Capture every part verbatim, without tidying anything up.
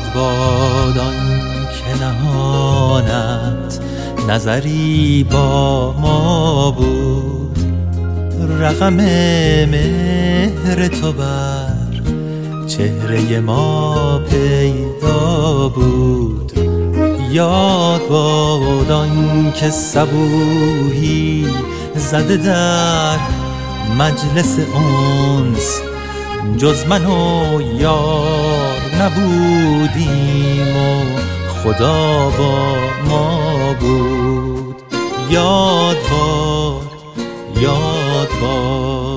باد آن که نهانت نظری با ما بود، رقم مهر تو بر چهره ما پیدا بود. یاد باد آن که صبوحی زده در مجلس انس، جز من و یار نبودیم و خدا با ما بود. یاد باد یاد باد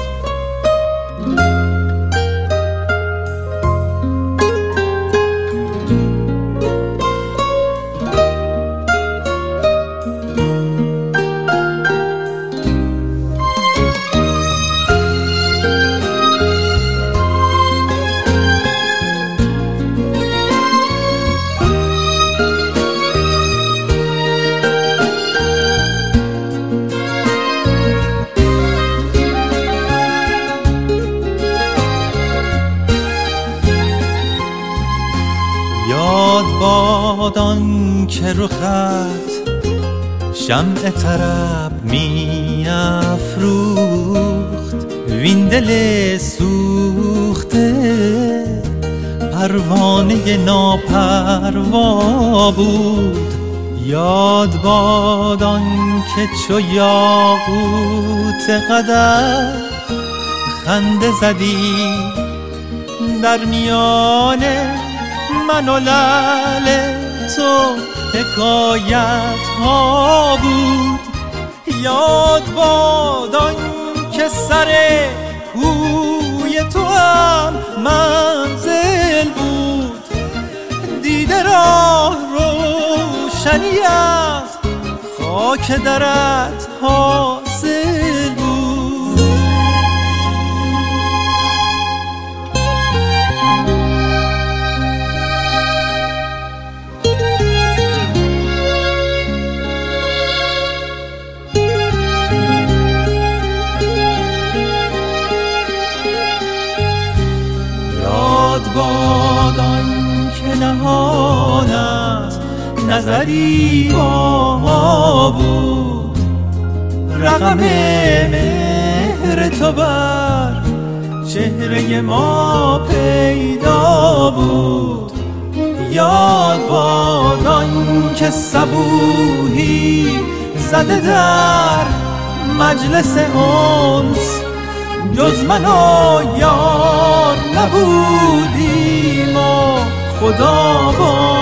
یاد باد آن که رخت شمع طرب می افروخت، وین دل سوخته پروانه ناپروا بود. یاد باد آن که چو یاقوت قدر خنده زدی در میان من و لعل تو حکایت ها بود. یاد باد آن که سر کوی تو هم منزل بود، دیده راه روشنی از خاک درت حاصل بود. یاد باد آن که نهانت نظری با ما بود، رقم مهر تو بر چهره ما پیدا بود. یاد باد آن که صبوحی زده در مجلس انس، جز من و یار نبودیم و خدا با